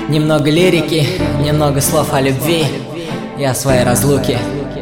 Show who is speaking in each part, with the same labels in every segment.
Speaker 1: Немного лирики, немного слов о любви и о своей разлуке.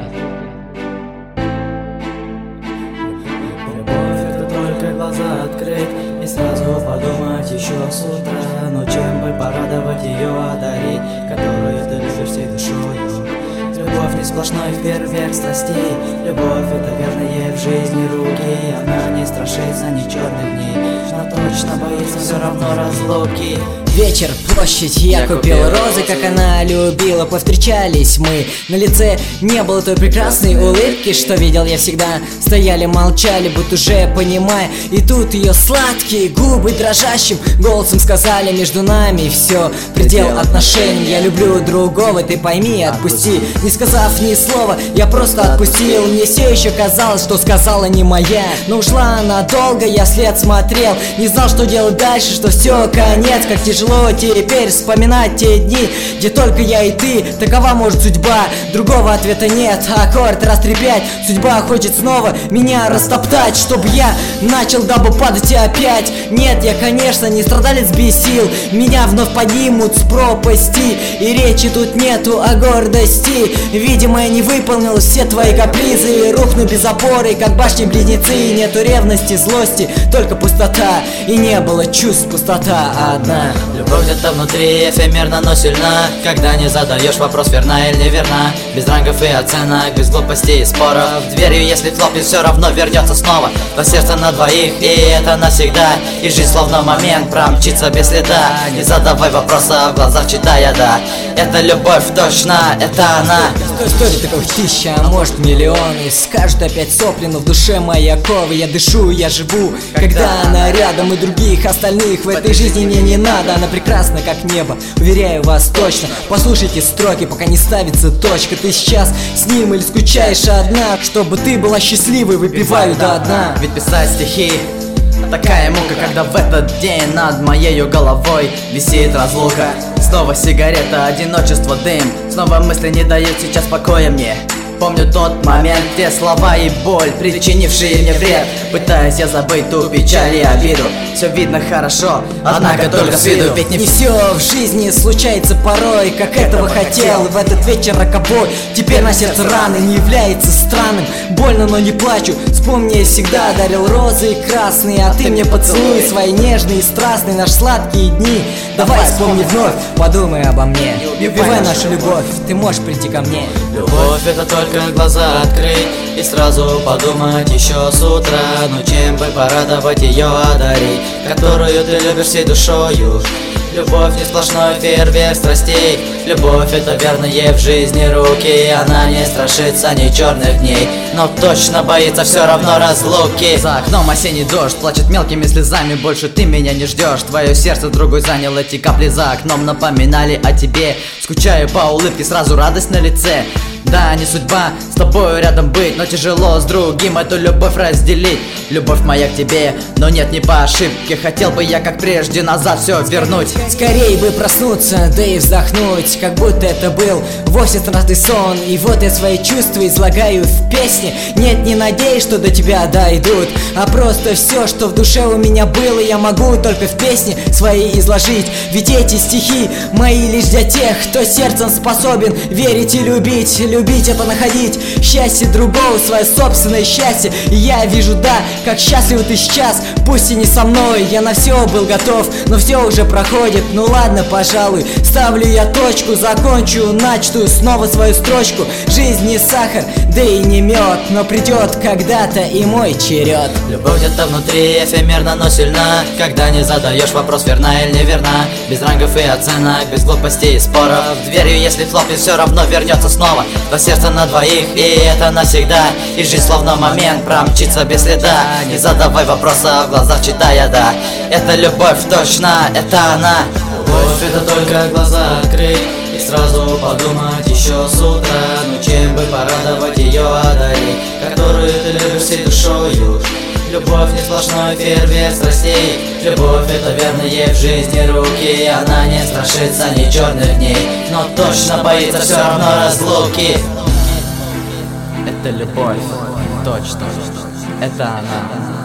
Speaker 2: Любовь — это только глаза открыть и сразу подумать еще с утра. Но чем бы порадовать ее, одарить, которую ты любишь всей душою. Любовь не сплошной фейерверк страстей. Любовь — это верные в жизни руки. Она не страшится ни черных дней, но точно боится все равно разлуки.
Speaker 1: Вечер, площадь, я купил розы, как она любила. Повстречались мы, на лице не было той прекрасной улыбки, что видел я всегда. Стояли, молчали, будто уже понимая. И тут ее сладкие губы дрожащим голосом сказали: между нами все, предел отношений. Я люблю другого, ты пойми, отпусти. Не сказав ни слова, я просто отпустил. Мне все еще казалось, что сказала не моя, но ушла она долго, я след смотрел. Не знал, что делать дальше, что все, конец. Как тяжело теперь вспоминать те дни, где только я и ты. Такова может судьба, другого ответа нет. Аккорд раз, три, пять. Судьба хочет снова меня растоптать, чтобы я начал дабы падать и опять. Нет, я, конечно, не страдалец без сил. Меня вновь поднимут с пропасти, и речи тут нету о гордости. Видимо, я не выполнил все твои капризы. Рухну без опоры, как башни-близнецы. Нету ревности, злости, только пустота. И не было чувств, пустота одна.
Speaker 2: Любовь где-то внутри эфемерна, но сильна, когда не задаешь вопрос, верна или неверна. Без рангов и оценок, без глупостей и споров. Дверью, если хлопнет, все равно вернется снова. То сердце на двоих, и это навсегда. И жизнь словно момент промчится без следа. Не задавай вопроса, в глазах читая да. Это любовь точно, это она.
Speaker 1: Историй таких тысяча, а может миллионы. Скажут опять сопли, но в душе мои оковы. Я дышу, я живу, когда она рядом. И других остальных в этой жизни мне не надо. Она прекрасна, как небо, уверяю вас точно. Послушайте строки, пока не ставится точка. Ты сейчас с ним или скучаешь одна? Чтобы ты была счастливой, выпиваю до дна.
Speaker 2: Ведь писать стихи такая мука, когда в этот день над моей головой висит разлука. Снова сигарета, одиночество, дым. Снова мысли не дают сейчас покоя мне. Помню тот момент, те слова и боль, причинившие мне вред. Пытаюсь я забыть ту печаль и обиду. Все видно хорошо, однако только с виду.
Speaker 1: Ведь не все в жизни случается порой, как этого хотел. В этот вечер роковой, теперь на сердце раны. Не является странным, больно, но не плачу. Вспомни, я всегда дарил розы красные, а ты мне поцелуй свои нежные и страстные. Наши сладкие дни, давай вспомни вновь, подумай обо мне. Убивай нашу любовь, ты можешь прийти ко мне.
Speaker 2: Любовь — это только глаза открыть и сразу подумать еще с утра. Но чем бы порадовать ее, одарить, которую ты любишь всей душою. Любовь не сплошной фейерверк страстей. Любовь — это верные в жизни руки. Она не страшится ни черных дней, но точно боится все равно разлуки. За окном осенний дождь плачет мелкими слезами. Больше ты меня не ждешь, твое сердце другой занял. Эти капли за окном напоминали о тебе. Скучаю по улыбке, сразу радость на лице. Да, не судьба с тобой рядом быть, но тяжело с другим эту любовь разделить. Любовь моя к тебе, но нет, не по ошибке. Хотел бы я, как прежде, назад все вернуть.
Speaker 1: Скорее бы проснуться, да и вздохнуть, как будто это был вовсе странный сон. И вот я свои чувства излагаю в песне. Нет, не надеюсь, что до тебя дойдут, а просто все, что в душе у меня было, я могу только в песне своей изложить. Ведь эти стихи мои лишь для тех, кто сердцем способен верить и любить. Любить — это находить счастье другого, свое собственное счастье. И я вижу, да, как счастлив ты сейчас. Пусть и не со мной, я на все был готов, но все уже проходит. Ну ладно, пожалуй, ставлю я точку, закончу начатую снова свою строчку. Жизнь не сахар, да и не мед, но придет когда-то и мой черед.
Speaker 2: Любовь где-то внутри эфемерна, но сильна, когда не задаешь вопрос, верна или неверна. Без рангов и оценок, без глупостей и споров. Дверью, если хлопнет, все равно вернется снова. До сердца на двоих, и это навсегда. И жизнь словно момент промчится без следа. Не задавай вопроса, в глазах читая да. Это любовь точно, это она. Любовь — это только глаза открыть и сразу подумать еще с утра. Ну чем бы порадовать ее, одарить, которую ты любишь всей душою. Любовь не сплошной фейерверк страстей. Любовь — это верные в жизни руки. Она не страшится ни черных дней, но точно боится все равно разлуки. Это любовь, точно, это она.